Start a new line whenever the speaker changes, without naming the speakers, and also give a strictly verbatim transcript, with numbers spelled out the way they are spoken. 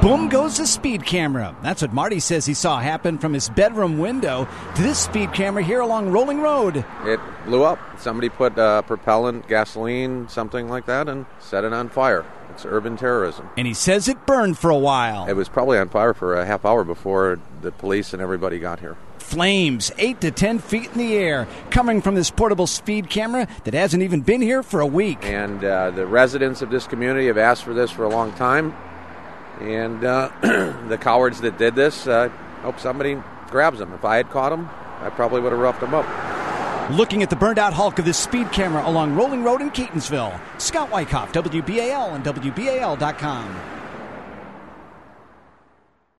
boom goes the speed camera. That's what Marty says he saw happen from his bedroom window to this speed camera here along Rolling Road.
It blew up. Somebody put uh, propellant, gasoline, something like that, and set it on fire. It's urban terrorism.
And he says it burned for a while.
It was probably on fire for a half hour before the police and everybody got here.
Flames eight to ten feet in the air coming from this portable speed camera that hasn't even been here for a week.
And uh, the residents of this community have asked for this for a long time. And uh, the cowards that did this, uh, hope somebody grabs them. If I had caught them, I probably would have roughed them up.
Looking at the burned-out hulk of this speed camera along Rolling Road in Catonsville, Scott Wyckoff, W B A L and W B A L dot com.